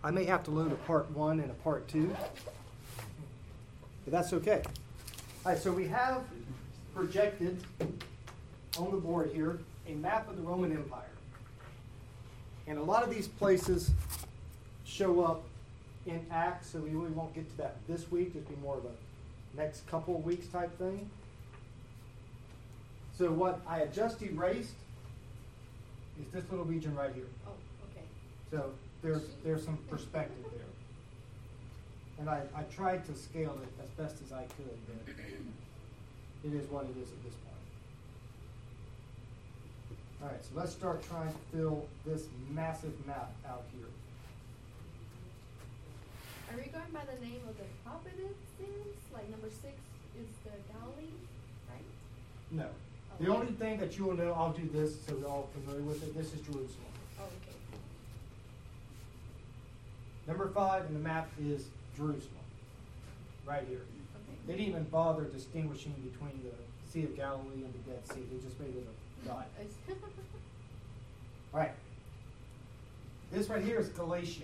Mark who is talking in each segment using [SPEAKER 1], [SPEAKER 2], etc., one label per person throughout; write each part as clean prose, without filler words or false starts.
[SPEAKER 1] I may have to load a part 1 and a part 2, but that's okay. All right, so we have projected on the board here a map of the Roman Empire. And a lot of these places show up in Acts, so we really won't get to that this week. It'll be more of a next couple of weeks type thing. So what I have just erased is this little region right here.
[SPEAKER 2] Oh, okay.
[SPEAKER 1] So there's some perspective there. And I tried to scale it as best as I could, but it is what it is at this point. All right, so let's start trying to fill this massive map out here.
[SPEAKER 2] Are we going by the name of the provinces? Like number 6 is the Galilee, right?
[SPEAKER 1] No.
[SPEAKER 2] Oh.
[SPEAKER 1] The only thing that you will know, I'll do this so we're all familiar with it. This is Jerusalem.
[SPEAKER 2] Oh, okay.
[SPEAKER 1] Number 5 in the map is Jerusalem, right here.
[SPEAKER 2] Okay.
[SPEAKER 1] They didn't even bother distinguishing between the Sea of Galilee and the Dead Sea. They just made it a dot. All right. This right here is Galatia.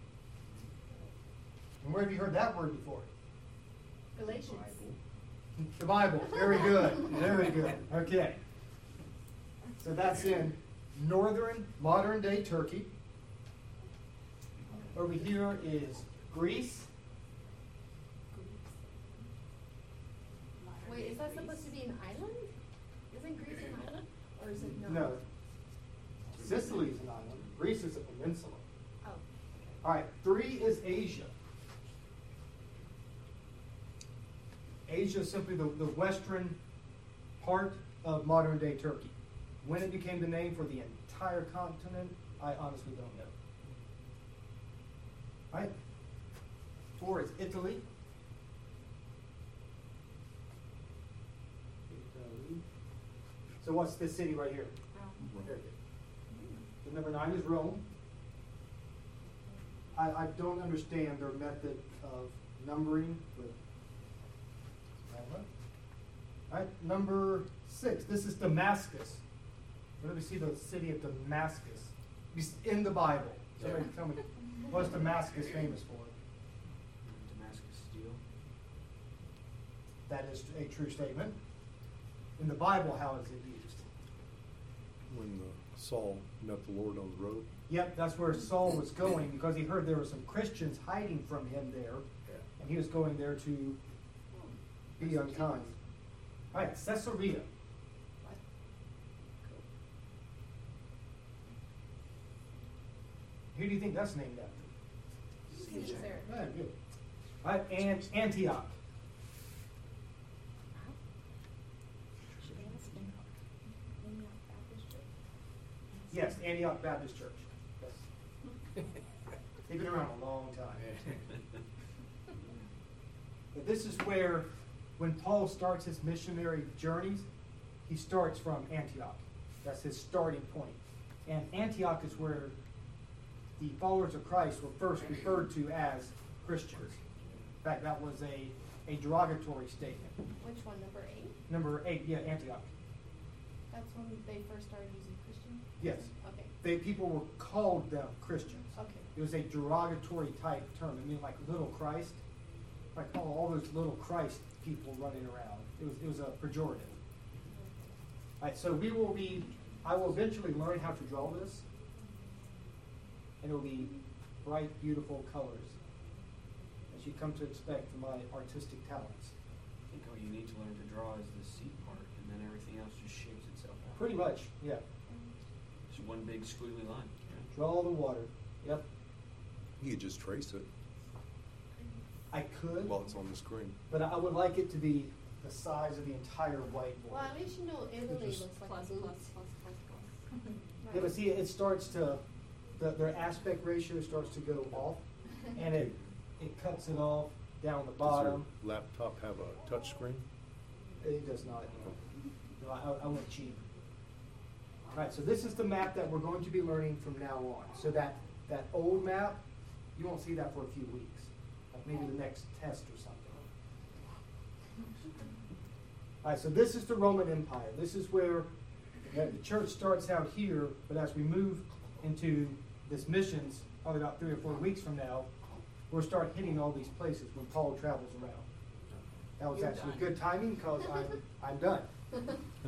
[SPEAKER 1] And where have you heard that word before?
[SPEAKER 2] Galatians.
[SPEAKER 1] The Bible. Very good. Very good. Okay. So that's in northern, modern-day Turkey. Over here is Greece.
[SPEAKER 2] Wait, is that supposed to be an island? Isn't Greece an island? Or is it not?
[SPEAKER 1] No. Sicily is an island. Greece is a peninsula.
[SPEAKER 2] Oh.
[SPEAKER 1] All right. 3 is Asia. Asia is simply the western part of modern-day Turkey. When it became the name for the entire continent, I honestly don't know. All right. 4 is Italy. So what's this city right here? Very good. The number 9 is Rome. I don't understand their method of numbering, but all right, number 6. This is Damascus. Where do we see the city of Damascus? It's in the Bible. Somebody tell me, what's Damascus famous for?
[SPEAKER 3] Damascus steel.
[SPEAKER 1] That is a true statement. In the Bible, how is it used?
[SPEAKER 4] When Saul met the Lord on the road.
[SPEAKER 1] Yep, that's where Saul was going because he heard there were some Christians hiding from him there, and he was going there to be unkind. All right, Caesarea. Who do you think that's named after?
[SPEAKER 2] Caesar.
[SPEAKER 1] Yeah, good. All right, and Antioch. Yes, Antioch Baptist Church. Yes. They've been around a long time. But this is where, when Paul starts his missionary journeys, he starts from Antioch. That's his starting point. And Antioch is where the followers of Christ were first referred to as Christians. In fact, that was a derogatory statement.
[SPEAKER 2] Which one, number 8?
[SPEAKER 1] Number 8, yeah, Antioch.
[SPEAKER 2] That's when they first started using Christian?
[SPEAKER 1] Yes.
[SPEAKER 2] Okay.
[SPEAKER 1] People were called them Christians.
[SPEAKER 2] Okay.
[SPEAKER 1] It was a derogatory type term. It meant like little Christ. Like all those little Christ people running around. It was a pejorative. All right, so I will eventually learn how to draw this. And it will be bright, beautiful colors, as you come to expect from my artistic talents.
[SPEAKER 3] I think all you need to learn to draw is the seed part, and then everything else just shapes itself out.
[SPEAKER 1] Pretty much, yeah.
[SPEAKER 3] Just one big squiggly line. Yeah.
[SPEAKER 1] Draw the water. Yep.
[SPEAKER 4] You could just trace it
[SPEAKER 1] I could,
[SPEAKER 4] while it's on the screen.
[SPEAKER 1] but I would like it to be the size of the entire whiteboard.
[SPEAKER 2] Well, at least you know Italy
[SPEAKER 1] Just
[SPEAKER 2] looks like
[SPEAKER 5] Plus,
[SPEAKER 2] a boot.
[SPEAKER 5] plus, plus, plus, plus.
[SPEAKER 1] Yeah, but see, it starts to, their aspect ratio starts to go off, and it cuts it off down the bottom.
[SPEAKER 4] Does your laptop have a touch screen?
[SPEAKER 1] It does not. No, I went cheap. All right, so this is the map that we're going to be learning from now on. So that old map, you won't see that for a few weeks, like maybe the next test or something. All right, so this is the Roman Empire. This is where the church starts out here, but as we move into this missions, probably about 3 or 4 weeks from now, we'll start hitting all these places when Paul travels around. That was
[SPEAKER 2] You're
[SPEAKER 1] actually
[SPEAKER 2] done.
[SPEAKER 1] good timing because I'm done.
[SPEAKER 3] Nice.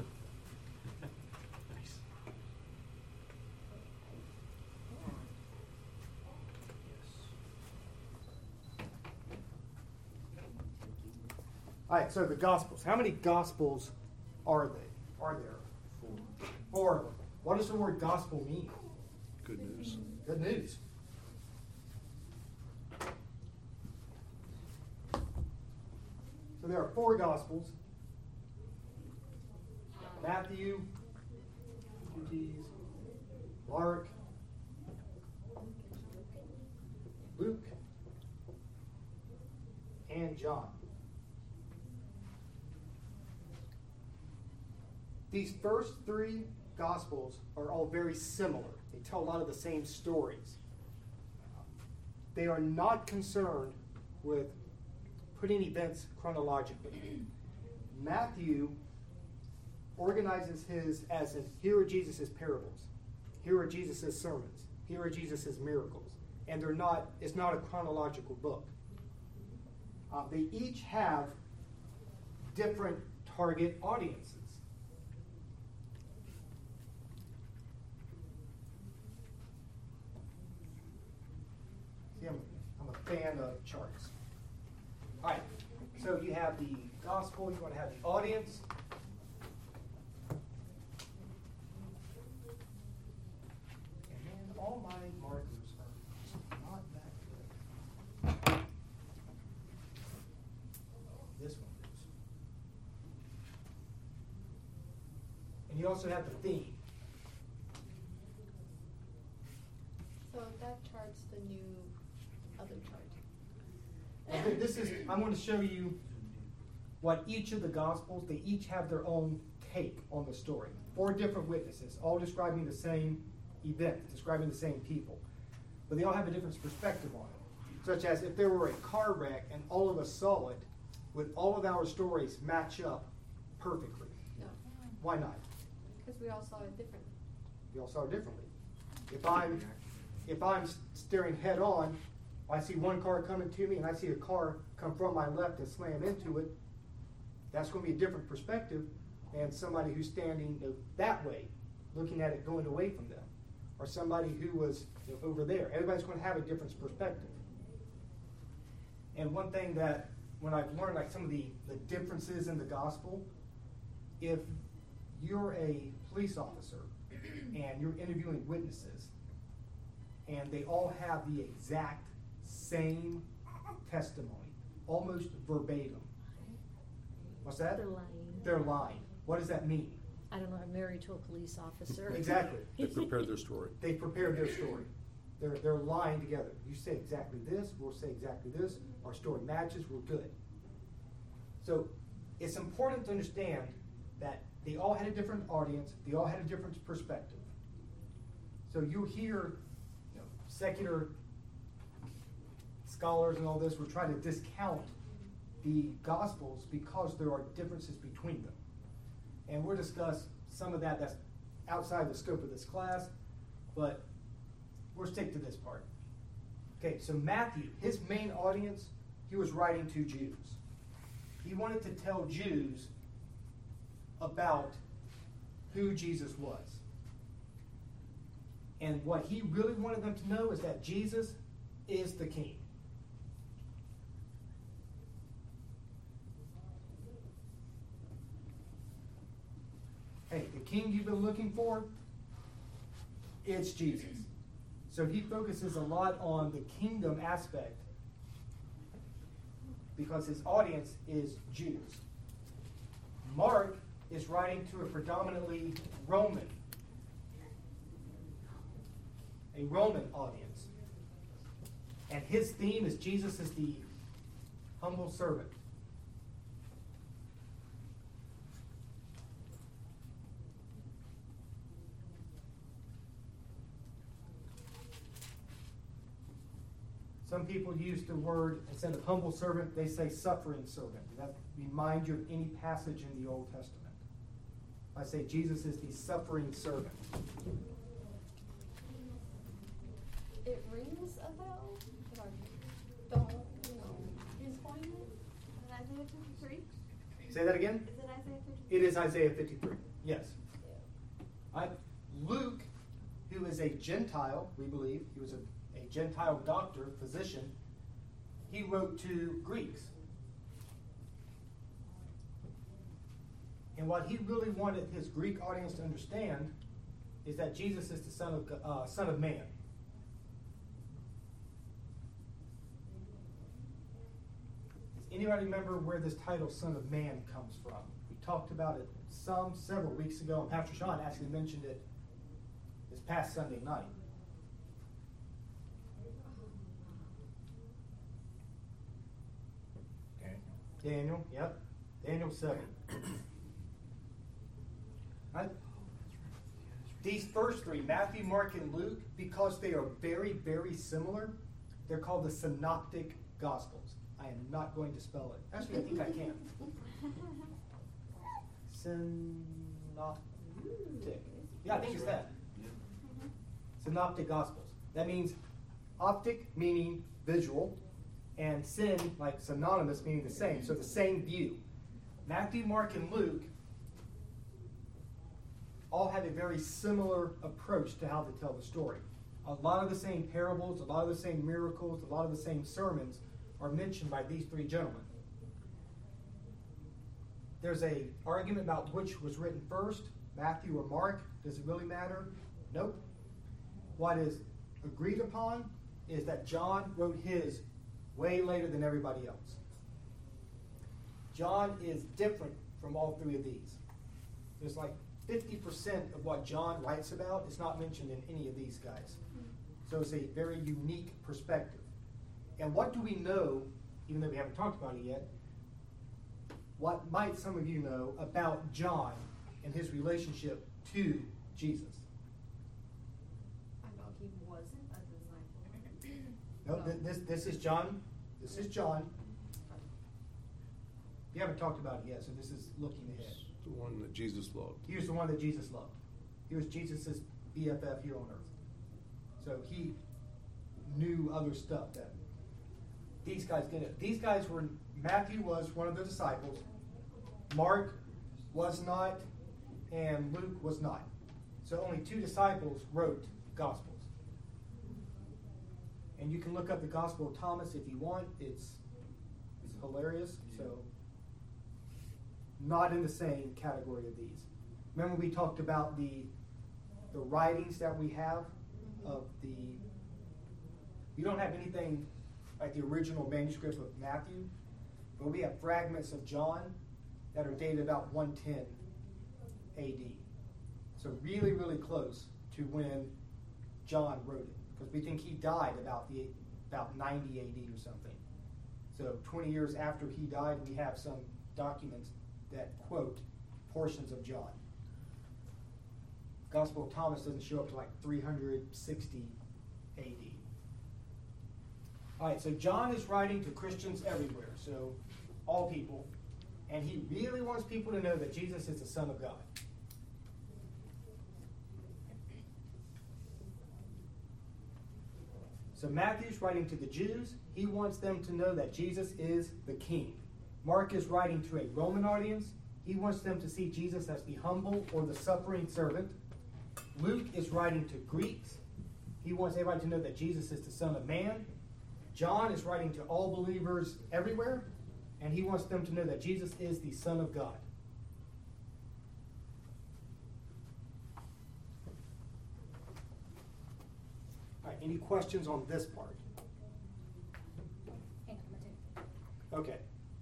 [SPEAKER 1] All right, so the Gospels. How many Gospels are there? 4 of them. What does the word gospel mean?
[SPEAKER 4] Good news.
[SPEAKER 1] Good news. So there are 4 Gospels. Matthew, Mark, Luke, and John. These first 3 Gospels are all very similar. They tell a lot of the same stories. They are not concerned with putting events chronologically. Matthew organizes his as in, here are Jesus' parables, here are Jesus' sermons, here are Jesus' miracles. And it's not a chronological book. They each have different target audiences. See, I'm a fan of charts. All right, so you have the gospel, you want to have the audience. And then all my markers are not that good. This one is. And you also have the theme.
[SPEAKER 2] So that chart's the new other chart.
[SPEAKER 1] I'm going to show you what each of the Gospels, they each have their own take on the story. 4 different witnesses, all describing the same event, describing the same people. But they all have a different perspective on it. Such as if there were a car wreck and all of us saw it, would all of our stories match up perfectly?
[SPEAKER 2] No,
[SPEAKER 1] Why not?
[SPEAKER 2] because we all saw it differently.
[SPEAKER 1] We all saw it differently. If I'm staring head on, I see one car coming to me and I see a car come from my left and slam into it, that's going to be a different perspective than somebody who's standing that way, looking at it going away from them, or somebody who was over there. Everybody's going to have a different perspective. And one thing that when I've learned, like some of the differences in the gospel, if you're a police officer and you're interviewing witnesses and they all have the exact same testimony, almost verbatim. What's that?
[SPEAKER 5] They're lying.
[SPEAKER 1] They're lying. What does that mean?
[SPEAKER 5] I don't know, I'm married to a police officer.
[SPEAKER 1] Exactly.
[SPEAKER 4] They prepared their story.
[SPEAKER 1] They prepared their story. They're lying together. You say exactly this, we'll say exactly this. Our story matches, we're good. So it's important to understand that they all had a different audience. They all had a different perspective. So you hear secular scholars and all this will try to discount the Gospels because there are differences between them. And we'll discuss some of that that's outside the scope of this class, but we'll stick to this part. Okay, so Matthew, his main audience, he was writing to Jews. He wanted to tell Jews about who Jesus was. And what he really wanted them to know is that Jesus is the King. Hey, the King you've been looking for, it's Jesus. So he focuses a lot on the kingdom aspect because his audience is Jews. Mark is writing to a predominantly Roman audience. And his theme is Jesus is the humble servant. Some people use the word, instead of humble servant, they say suffering servant. That reminds you of any passage in the Old Testament. I say Jesus is the suffering servant.
[SPEAKER 2] it rings a bell, but I don't, pinpoint it. Is it Isaiah 53?
[SPEAKER 1] Say that again?
[SPEAKER 2] Is it Isaiah 53?
[SPEAKER 1] It is Isaiah 53. Yes. Luke, who is a Gentile, we believe, he was a Gentile doctor, physician, he wrote to Greeks. And what he really wanted his Greek audience to understand is that Jesus is the Son of Man. Does anybody remember where this title Son of Man comes from? We talked about it several weeks ago, and Pastor Sean actually mentioned it this past Sunday night. Daniel, yep. Daniel 7. Right? These first three, Matthew, Mark, and Luke, because they are very, very similar, they're called the Synoptic Gospels. I am not going to spell it. Actually, I think I can. Synoptic. Yeah, I think it's that. Synoptic Gospels. That means optic, meaning visual, and syn, like synonymous, meaning the same. So the same view. Matthew, Mark, and Luke all have a very similar approach to how they tell the story. A lot of the same parables, a lot of the same miracles, a lot of the same sermons are mentioned by these three gentlemen. There's an argument about which was written first, Matthew or Mark. Does it really matter? Nope. What is agreed upon is that John wrote his way later than everybody else. John is different from all three of these. There's like 50% of what John writes about is not mentioned in any of these guys. So it's a very unique perspective. And what do we know, even though we haven't talked about it yet, what might some of you know about John and his relationship to Jesus?
[SPEAKER 2] I know he wasn't a disciple.
[SPEAKER 1] No, this is John. This is John. You haven't talked about it yet, so this is looking ahead.
[SPEAKER 4] The one that Jesus loved.
[SPEAKER 1] He was the one that Jesus loved. He was Jesus' BFF here on earth. So he knew other stuff that these guys didn't. These guys were, Matthew was one of the disciples, Mark was not, and Luke was not. So only two disciples wrote Gospels. And you can look up the Gospel of Thomas if you want. It's hilarious. So not in the same category of these. Remember we talked about the writings that we have of the, we don't have anything like the original manuscript of Matthew, but we have fragments of John that are dated about 110 AD. So really, really close to when John wrote it, because we think he died about 90 AD or something. So 20 years after he died, we have some documents that quote portions of John. Gospel of Thomas doesn't show up to like 360 AD. All right, so John is writing to Christians everywhere, so all people, and he really wants people to know that Jesus is the Son of God. So Matthew's writing to the Jews. He wants them to know that Jesus is the King. Mark is writing to a Roman audience. He wants them to see Jesus as the humble or the suffering servant. Luke is writing to Greeks. He wants everybody to know that Jesus is the Son of Man. John is writing to all believers everywhere, and he wants them to know that Jesus is the Son of God. All right, any questions on this part?
[SPEAKER 5] Hang on, I'm gonna take
[SPEAKER 1] Okay.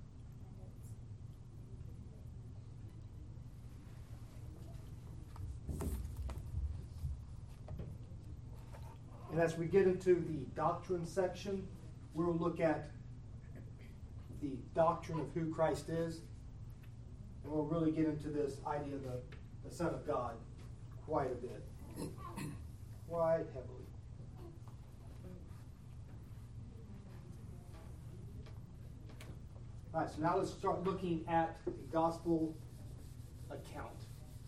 [SPEAKER 1] And as we get into the doctrine section, we'll look at the doctrine of who Christ is, and we'll really get into this idea of the Son of God quite a bit, quite heavily. All right, so now let's start looking at the gospel account.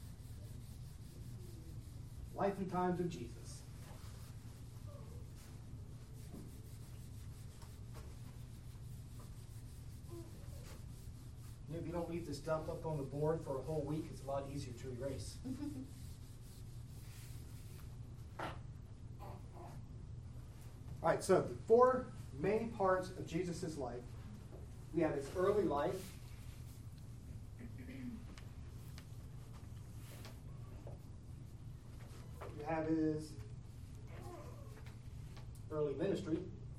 [SPEAKER 1] Life and times of Jesus. don't leave this stuff up on the board for a whole week, it's a lot easier to erase. All right, so the four main parts of Jesus' life. We have his early life. We have his early ministry.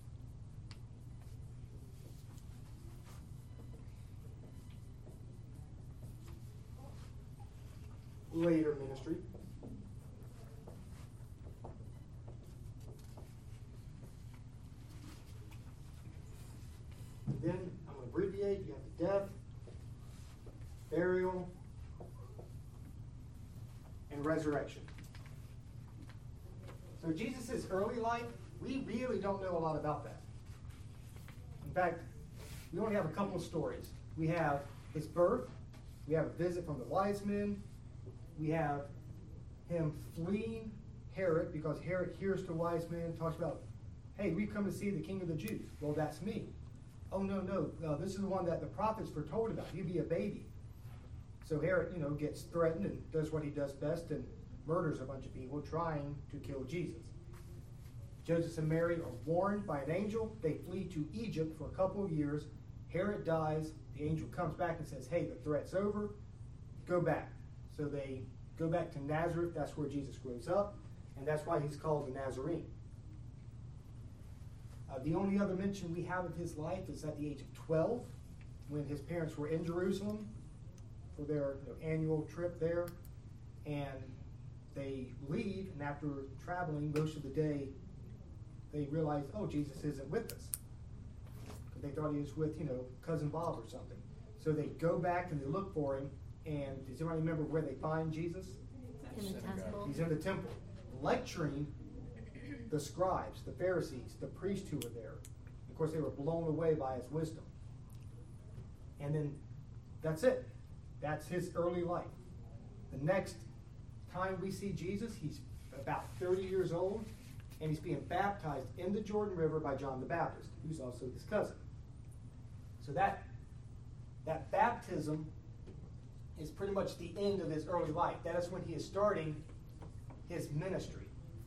[SPEAKER 1] Later ministry. And then I'm going to abbreviate. You have the death, burial, and resurrection. So Jesus' early life, we really don't know a lot about that. In fact, we only have a couple of stories. We have his birth. We have a visit from the wise men. We have him fleeing Herod because Herod hears the wise men, talks about, hey, we've come to see the King of the Jews. Well, that's me. Oh, no, this is the one that the prophets foretold about. He'd be a baby. So Herod, gets threatened and does what he does best and murders a bunch of people trying to kill Jesus. Joseph and Mary are warned by an angel. They flee to Egypt for a couple of years. Herod dies. The angel comes back and says, hey, the threat's over. Go back. So they go back to Nazareth. That's where Jesus grows up. And that's why he's called the Nazarene. The only other mention we have of his life is at the age of 12, when his parents were in Jerusalem for their annual trip there. And they leave, and after traveling most of the day, they realize, oh, Jesus isn't with us. They thought he was with, Cousin Bob or something. So they go back and they look for him. And does anyone remember where they find Jesus?
[SPEAKER 5] In the temple.
[SPEAKER 1] He's in the temple, lecturing the scribes, the Pharisees, the priests who were there. Of course, they were blown away by his wisdom. And then that's it. That's his early life. The next time we see Jesus, he's about 30 years old, and he's being baptized in the Jordan River by John the Baptist, who's also his cousin. So that baptism is pretty much the end of his early life. That is when he is starting his ministry.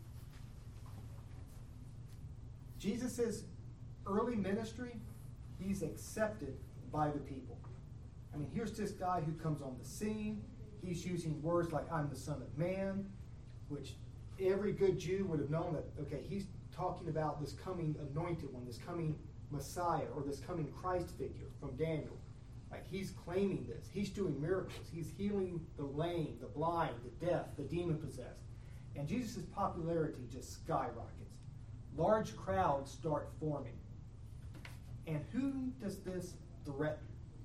[SPEAKER 1] Jesus' early ministry, he's accepted by the people. I mean, here's this guy who comes on the scene. He's using words like, I'm the Son of Man, which every good Jew would have known that, okay, he's talking about this coming anointed one, this coming Messiah, or this coming Christ figure from Daniel. Like, he's claiming this. He's doing miracles. He's healing the lame, the blind, the deaf, the demon-possessed. And Jesus' popularity just skyrockets. Large crowds start forming. And who does this threaten?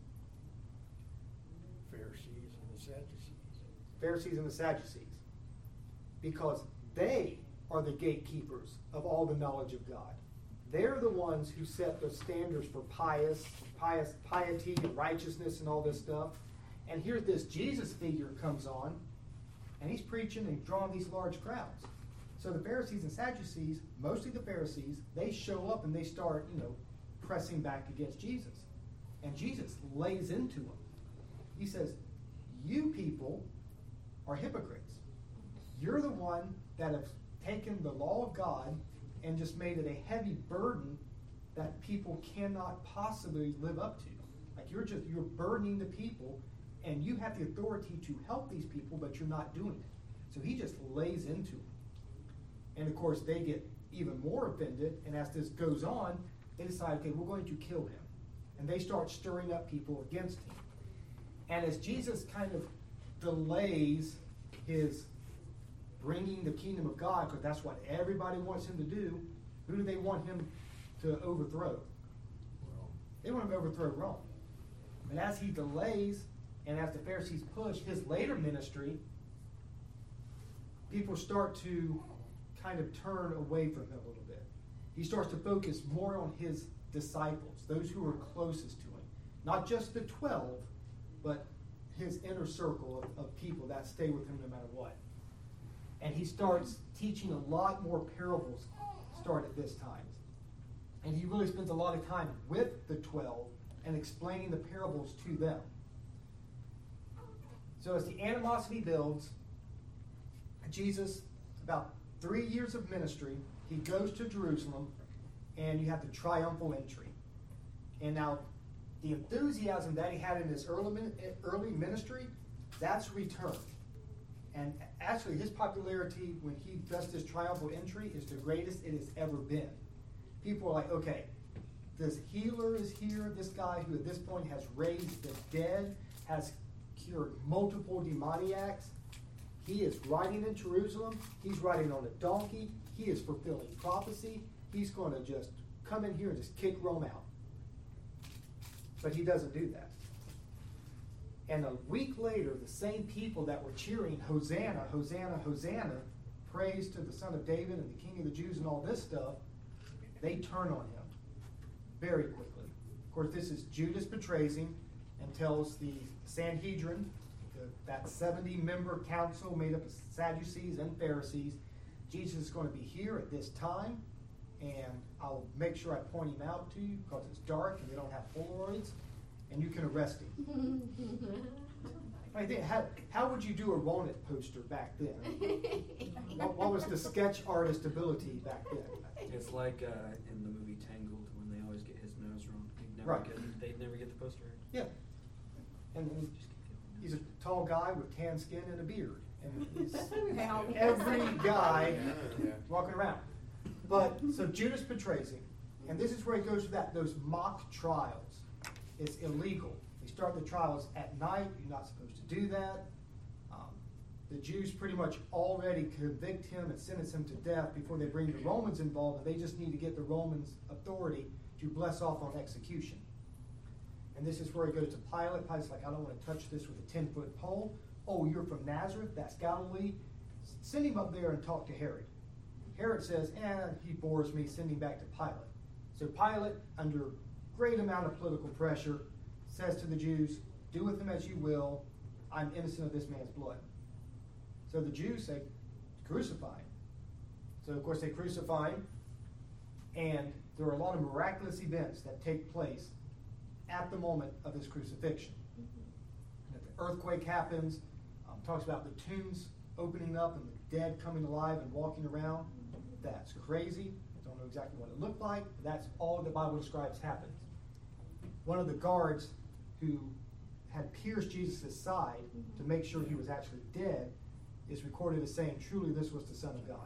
[SPEAKER 4] Pharisees and the Sadducees.
[SPEAKER 1] Pharisees and the Sadducees. Because they are the gatekeepers of all the knowledge of God. They're the ones who set the standards for piety and righteousness and all this stuff. And here this Jesus figure comes on, and he's preaching and drawing these large crowds. So the Pharisees and Sadducees, mostly the Pharisees, they show up and they start, pressing back against Jesus. And Jesus lays into them. He says, you people are hypocrites. You're the one that have taken the law of God and just made it a heavy burden that people cannot possibly live up to. Like, you're burdening the people, and you have the authority to help these people, but you're not doing it. So he just lays into them. And of course, they get even more offended, and as this goes on, they decide, okay, we're going to kill him. And they start stirring up people against him. And as Jesus kind of delays his bringing the kingdom of God, because that's what everybody wants him to do, who do they want him to overthrow? They want him to overthrow Rome. And as he delays, and as the Pharisees push his later ministry, people start to kind of turn away from him a little bit. He starts to focus more on his disciples, those who are closest to him. Not just the 12, but his inner circle of people that stay with him no matter what. And he starts teaching a lot more parables start at this time. And he really spends a lot of time with the 12 and explaining the parables to them. So as the animosity builds, Jesus, about 3 years of ministry, he goes to Jerusalem, and you have the triumphal entry. And now, the enthusiasm that he had in his early ministry, that's returned. And actually, his popularity when he does this triumphal entry is the greatest it has ever been. People are like, okay, this healer is here, this guy who at this point has raised the dead, has cured multiple demoniacs. He is riding in Jerusalem. He's riding on a donkey. He is fulfilling prophecy. He's going to just come in here and just kick Rome out. But he doesn't do that. And a week later, the same people that were cheering, Hosanna, Hosanna, Hosanna, praise to the Son of David and the King of the Jews and all this stuff, they turn on him very quickly. Of course, this is Judas betrays him and tells the Sanhedrin, that 70-member council made up of Sadducees and Pharisees, Jesus is going to be here at this time, and I'll make sure I point him out to you because it's dark and they don't have Polaroids, and you can arrest him. I think, how would you do a Ronin poster back then? What was the sketch artist ability back then?
[SPEAKER 3] It's like in the movie Tangled when they always get his nose wrong. They'd never get the poster right.
[SPEAKER 1] Yeah. And he's a tall guy with tan skin and a beard. And he's every guy walking around. But so Judas betrays him. And this is where he goes to those mock trials. It's illegal. They start the trials at night. You're not supposed to do that. The Jews pretty much already convict him and sentence him to death before they bring the Romans involved, and they just need to get the Romans' authority to bless off on execution. And this is where he goes to Pilate. Pilate's like, I don't want to touch this with a 10-foot pole. Oh, you're from Nazareth? That's Galilee? Send him up there and talk to Herod. Herod says, he bores me. Send him back to Pilate. So Pilate, under great amount of political pressure, says to the Jews, do with him as you will. I'm innocent of this man's blood. So the Jews say, crucify him. So, of course, they crucify him. And there are a lot of miraculous events that take place at the moment of his crucifixion. And the earthquake happens, talks about the tombs opening up and the dead coming alive and walking around. That's crazy. Don't know exactly what it looked like, but that's all the Bible describes happens. One of the guards who had pierced Jesus' side to make sure he was actually dead is recorded as saying, truly this was the Son of God.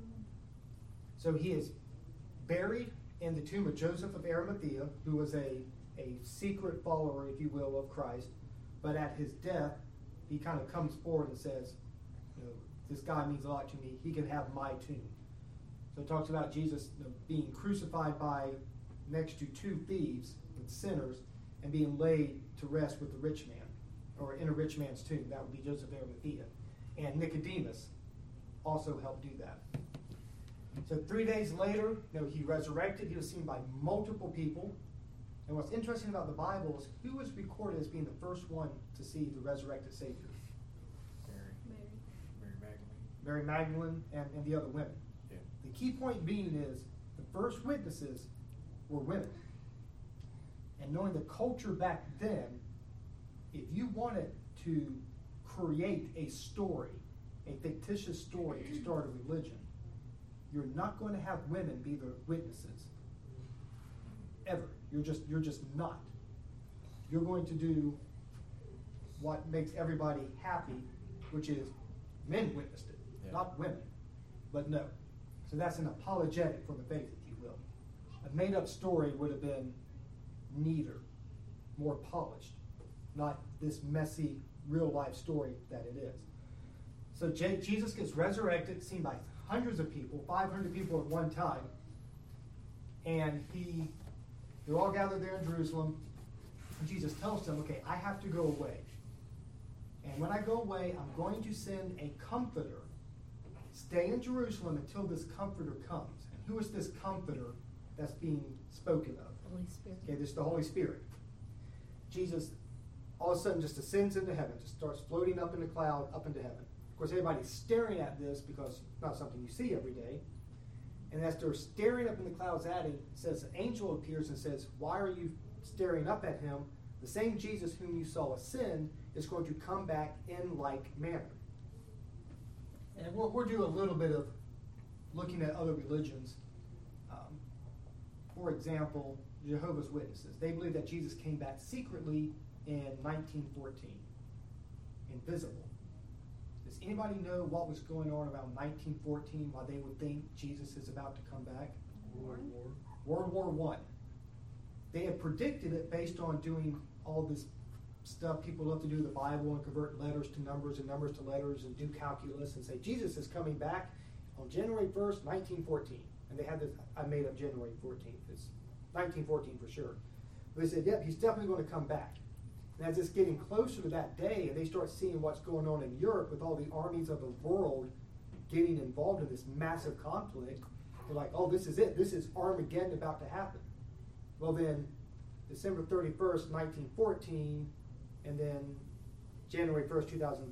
[SPEAKER 1] So he is buried in the tomb of Joseph of Arimathea, who was a secret follower, if you will, of Christ. But at his death, he kind of comes forward and says, this guy means a lot to me. He can have my tomb. So it talks about Jesus being crucified by next to two thieves and sinners and being laid to rest with the rich man, or in a rich man's tomb. That would be Joseph of Arimathea. And Nicodemus also helped do that. So 3 days later, he resurrected. He was seen by multiple people. And what's interesting about the Bible is who was recorded as being the first one to see the resurrected Savior? Mary Magdalene and the other women.
[SPEAKER 4] Yeah.
[SPEAKER 1] The key point being is the first witnesses were women. And knowing the culture back then, if you wanted to create a story, a fictitious story to start a religion, you're not going to have women be the witnesses. Ever. You're just not. You're going to do what makes everybody happy, which is men witnessed it, not women. But no. So that's an apologetic for the faith, if you will. A made-up story would have been neater, more polished, not this messy, real-life story that it is. So Jesus gets resurrected, seen by hundreds of people, 500 people at one time, and they're all gathered there in Jerusalem, and Jesus tells them, okay, I have to go away. And when I go away, I'm going to send a comforter. Stay in Jerusalem until this comforter comes. And who is this comforter that's being spoken of?
[SPEAKER 5] Holy Spirit.
[SPEAKER 1] Okay, this is the Holy Spirit. Jesus all of a sudden just ascends into heaven, just starts floating up in the cloud, up into heaven. Of course, everybody's staring at this because it's not something you see every day. And as they're staring up in the clouds at him, it says an angel appears and says, why are you staring up at him? The same Jesus whom you saw ascend is going to come back in like manner. And we'll do a little bit of looking at other religions. For example, Jehovah's Witnesses. They believe that Jesus came back secretly in 1914, invisible. Does anybody know what was going on around 1914, why they would think Jesus is about to come back? World War I. They had predicted it based on doing all this stuff people love to do, the Bible, and convert letters to numbers and numbers to letters and do calculus and say Jesus is coming back on January 1st, 1914. And they had this, I made up January 14th. It's 1914 for sure. But they said, yep, he's definitely going to come back. And as it's getting closer to that day, and they start seeing what's going on in Europe with all the armies of the world getting involved in this massive conflict, they're like, oh, this is it. This is Armageddon about to happen. Well, then, December 31st, 1914, and then January 1st,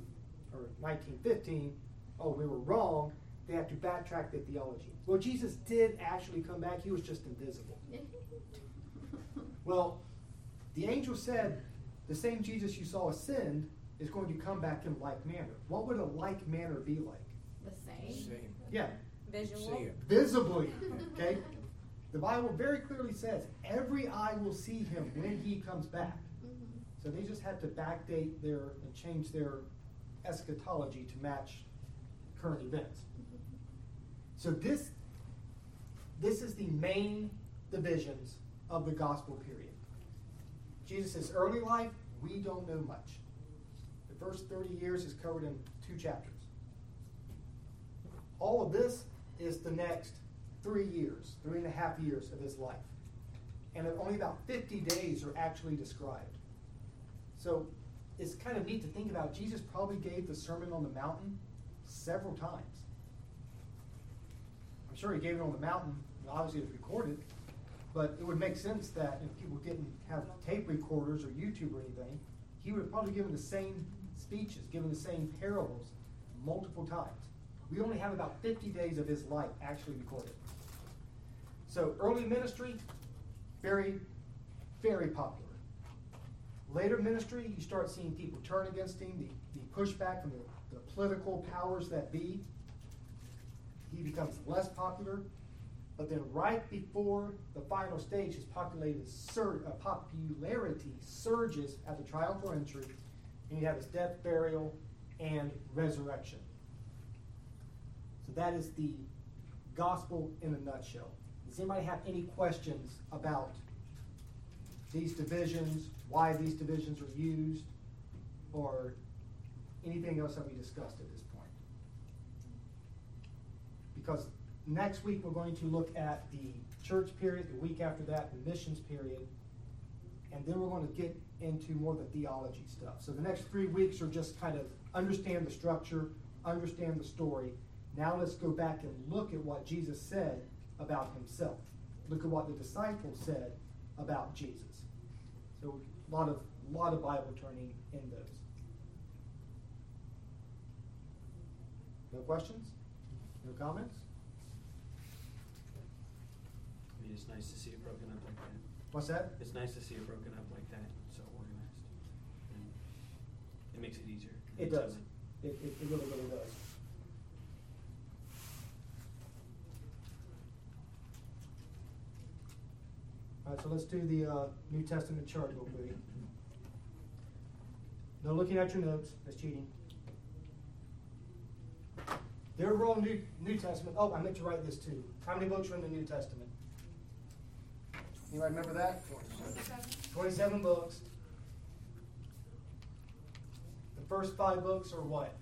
[SPEAKER 1] 1915, oh, we were wrong. They have to backtrack the theology. Well, Jesus did actually come back. He was just invisible. Well, the angel said, the same Jesus you saw ascend is going to come back in like manner. What would a like manner be like?
[SPEAKER 2] The same.
[SPEAKER 1] Yeah.
[SPEAKER 5] Visual.
[SPEAKER 1] Visibly. Okay? The Bible very clearly says, every eye will see him when he comes back.
[SPEAKER 2] Mm-hmm.
[SPEAKER 1] So they just had to backdate and change their eschatology to match current events. So this is the main divisions of the gospel period. Jesus' early life, we don't know much. The first 30 years is covered in 2 chapters. All of this is the next 3 years, 3.5 years of his life. And only about 50 days are actually described. So it's kind of neat to think about. Jesus probably gave the Sermon on the Mountain several times. I'm sure he gave it on the mountain. Obviously, it's recorded. But it would make sense that if people didn't have tape recorders or YouTube or anything, he would have probably given the same speeches, given the same parables multiple times. We only have about 50 days of his life actually recorded. So early ministry, very, very popular. Later ministry, you start seeing people turn against him, the pushback from the political powers that be. He becomes less popular. But then right before the final stage, his popularity surges at the triumphal entry, and you have his death, burial, and resurrection. So that is the gospel in a nutshell. Does anybody have any questions about these divisions, why these divisions are used, or anything else that we discussed at this point? Because next week we're going to look at the church period, the week after that, the missions period, and then we're going to get into more of the theology stuff. So the next 3 weeks are just kind of understand the structure, understand the story. Now let's go back and look at what Jesus said about himself. Look at what the disciples said about Jesus. So a lot of Bible turning in those. No questions? No comments?
[SPEAKER 3] I mean, it's nice to see it broken up like that.
[SPEAKER 1] What's that?
[SPEAKER 3] It's nice to see it broken up like that, so organized. And it makes it easier.
[SPEAKER 1] It does. It really, really does. All right, so let's do the New Testament chart real quick. No looking at your notes. That's cheating. The overall New Testament. Oh, I meant to write this too. How many books are in the New Testament? Anybody remember that? 27 books. The first 5 books are what?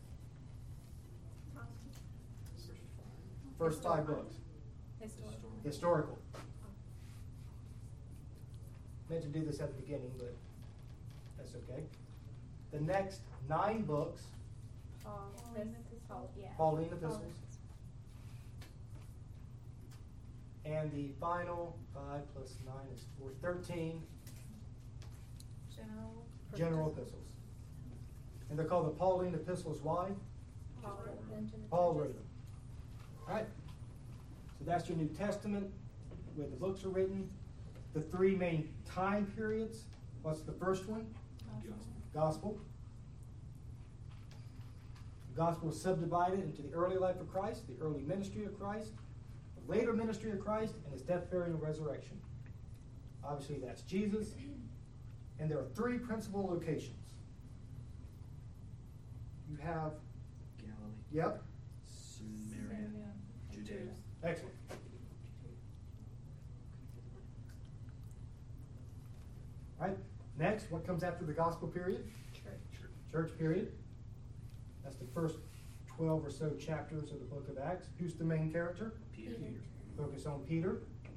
[SPEAKER 1] First 5 books. Historical. Meant to do this at the beginning, but that's okay. The next 9 books, Pauline epistles. And the final 5 plus 9 is 13 general epistles. And they're called the Pauline epistles. Why? Paul wrote them. All right. So that's your New Testament, where the books are written. The 3 main time periods. What's the first one?
[SPEAKER 3] Gospel.
[SPEAKER 1] Gospel. The gospel is subdivided into the early life of Christ, the early ministry of Christ, the later ministry of Christ, and his death, burial, and resurrection. Obviously, that's Jesus. And there are three principal locations. You have,
[SPEAKER 3] Galilee,
[SPEAKER 1] yep,
[SPEAKER 3] Samaria, Judea.
[SPEAKER 1] excellent. All right, next, what comes after the gospel period? Church period. That's the first 12 or so chapters of the book of Acts. Who's the main character?
[SPEAKER 3] Peter.
[SPEAKER 1] Focus on Peter.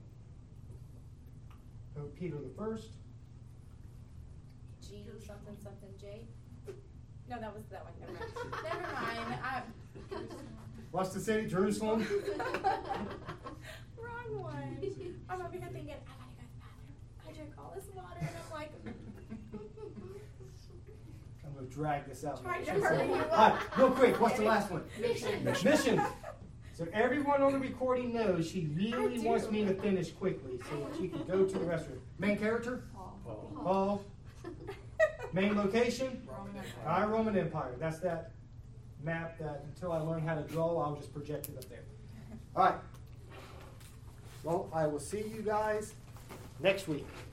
[SPEAKER 1] Peter the first.
[SPEAKER 2] G something something J.
[SPEAKER 6] No, that was that one. Never mind.
[SPEAKER 1] What's the city? Jerusalem.
[SPEAKER 6] Wrong one. I'm over here thinking, I gotta go to the bathroom. I drank all this water, and I'm like,
[SPEAKER 1] I'm going to drag this out.
[SPEAKER 6] Trying to hurry you up.
[SPEAKER 1] All right, real quick, what's the last one?
[SPEAKER 6] Mission.
[SPEAKER 1] Mission. So everyone on the recording knows she really
[SPEAKER 6] I do.
[SPEAKER 1] wants me to finish quickly so that she can go to the restroom. Main character? Paul. Main location? Roman Empire. That's that map that until I learn how to draw, I'll just project it up there. All right. Well, I will see you guys next week.